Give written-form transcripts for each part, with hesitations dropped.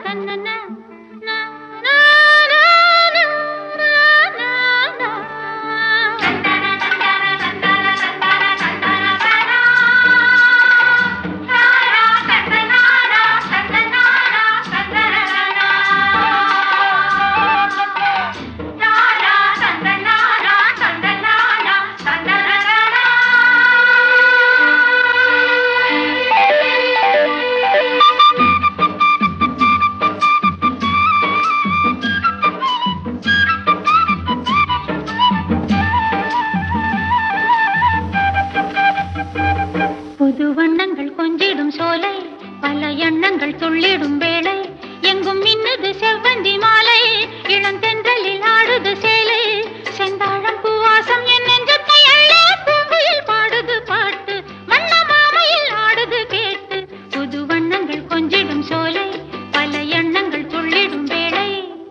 புது வண்ணங்கள் கொஞ்சிடும் சோலை, பல எண்ணங்கள் துள்ளிடும் வேளை, எங்கும் மின்னுது செவ்வந்தி மாலை, இளந்தென்றலில் ஆடுது சேலை, செந்தாழம் பூவாசம் என் நெஞ்சத்தை அள்ள, பூங்குயில் பாடுது பாட்டு, வண்ண மாமையில் ஆடுது கேட்டு. புது வண்ணங்கள் கொஞ்சிடும் சோலை, பல எண்ணங்கள் துள்ளிடும் வேளை.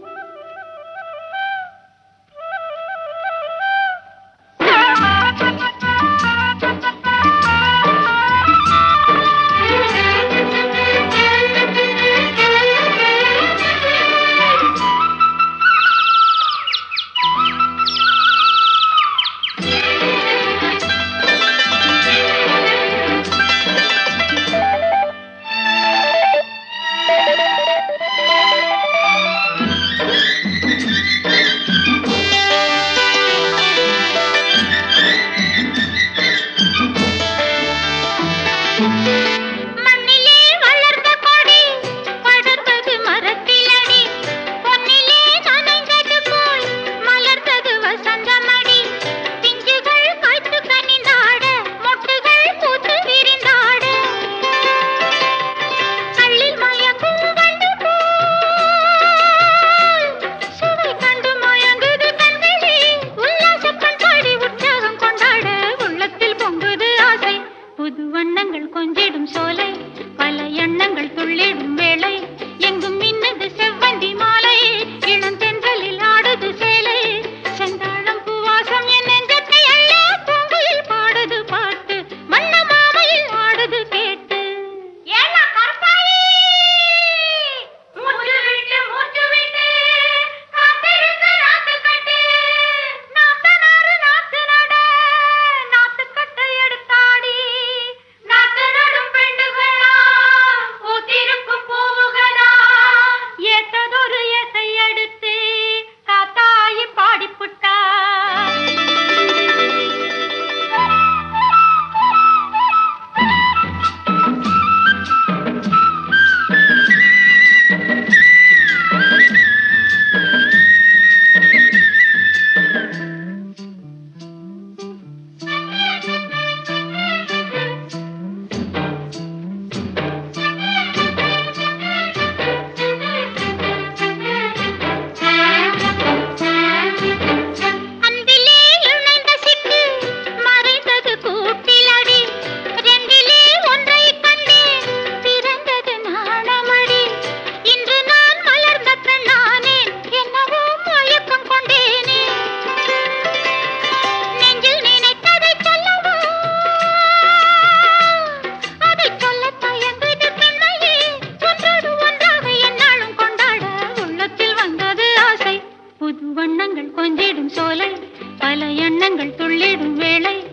மண்ணிலே வளர்ந்த கொடி படர்ந்தது மரத்திலடி, பொன்னிலே நனைந்தது போல் மலர்ந்தது வசந்தமடி, பிஞ்சுகள் காய்த்து கனிந்தாட, மொட்டுகள் பூத்து விரிந்தாட, கள்ளில் மயக்கும் வண்டு போல் சுவை கண்டு மயங்குது கண்களே, உல்லாசப் பண்பாடி உற்சாகம் கொண்டாட, உள்ளத்தில் பொங்குது ஆசை. புது வண்ணங்கள் கொஞ்சிடும் சோலை, பல எண்ணங்கள் துள்ளிடும் வேளை, எங்கும் மின்னது செவ்வந்தி மாலை, இளந்தென்றலில் ஆடுது சேலை, செந்தாழம் பூவாசம் என் நெஞ்சத்தை அள்ள, பூங்குயில் பாடுது பாட்டு, வண்ண மாமையில் ஆடுது கேட்டு. ஏன்னா கற்பாயி மூச்சு விட்டு காத்திருக்கு நாத்து கட்டு, நாத்து நாறு நாத்து நட, நாத்து கட்டை எடுத்தாடி, நாத்து நடும் பெண்டுகளா பூத்திருக்கும் பூவுகளா, ஏத்ததொரு எசை எடுத்து காத்தாயி பாடிப்புட்டா. அன்பிலே இணைந்த சிட்டு மறைந்தது கூட்டிலடி, ரெண்டிலே ஒன்றைக் கண்டேன் பிறந்தது நாணமடி, இன்று நான் மலர்ந்த பெண்ணானே, என்னவோ மயக்கம் கொண்டேனே, நெஞ்சில் நினைத்ததைச் சொல்லவோ, அதைச் சொல்லத் தயங்குது பெண்மையே, ஒன்றோடு ஒன்றாக எந்நாளும் கொண்டாட, உள்ளத்தில் வந்தது ஆசை. புது வண்ணங்கள் கொஞ்சிடும் சோலை, பல எண்ணங்கள் துள்ளிடும் வேளை,